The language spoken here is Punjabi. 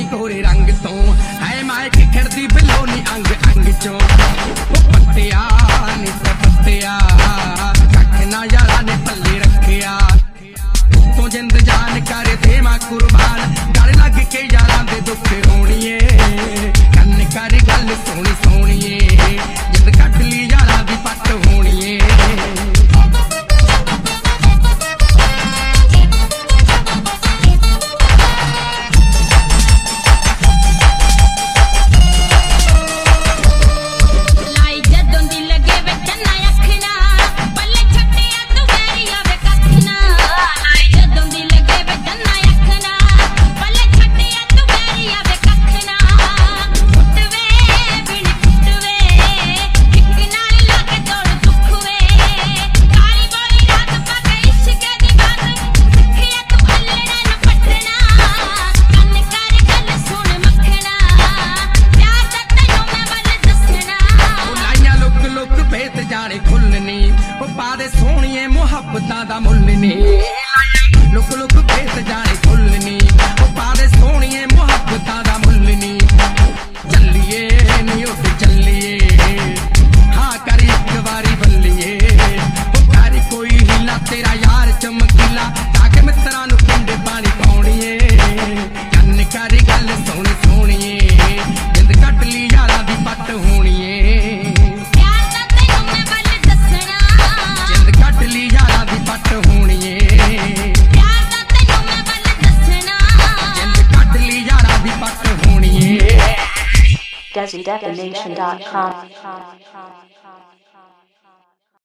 ਨੀ ਕੋਰੇ ਰੰਗ ਤੋਂ ਐ ਮਾਇ ਖਿੜਦੀ ਬਿੱਲੋ ਨੀ ਅੰਗ ਅੰਗ ਚੋਂ ਉਹ ਪੱਤਿਆ ਨੀ ਪੱਤਿਆ ਕੱਖ ਨਾ ਯਾਰਾ ਨੇ ਪੱਲੇ ਰੱਖਿਆ ਤੂੰ ਜਿੰਦ ਜਾਨ ਕਰ ਦੇਵਾਂ ਕੁਰਬਾਨ ਗਲ ਲੱਗ ਕੇ ਯਾਰਾਂ ਦੇ ਦੁੱਖ ਹੋਣੀਏ ਕੰਨ ਕਰ ਗੱਲ ਸੋਹਣੀ ਸੋਹਣੀਏ ਜਿੰਦ ਕੱਢ ਲਈ ਯਾਰਾਂ ਦੀ ਪੱਟ ਹੋਣੀਏ ਪਾਦੇ ਸੋਹਣੀਏ ਮੁਹੱਬਤਾਂ ਦਾ ਮੁੱਲ ਨੀ ਲੁਕ ਲੁਕ ਭੇਤ ਜਾਣੇ ਫੁੱਲ ਨੀ ਉਹ ਪਾਦੇ ਸੋਹਣੀਏ ਮੁਹੱਬਤਾਂ ਦਾ ਮੁੱਲ ਨੀ ਚੱਲੀਏ ਨੀ ਉੱਡ ਚੱਲੀਏ ਹਾਂ ਕਰ ਇੱਕ ਵਾਰੀ ਬੱਲੀਏ ਉਹ ਕਰ ਕੋਈ ਹੀਲਾ ਤੇਰਾ ਯਾਰ ਚਮਕੀਲਾ ਤਾਂ ਕਿ ਮਿੱਤਰਾਂ ਨੂੰ ਪਿੰਡ ਪਾਣੀ ਪਾਉਣੀਏ ਕੰਨ ਕਰ ਗੱਲ ਸੋਹਣੀ ਸੋਹਣੀਏ ਜਿੰਦ ਕੱਢ ਲਈ ਯਾਰਾਂ ਦੀ ਪੱਟ ਹੋਣੀਏ DesiDefinition.com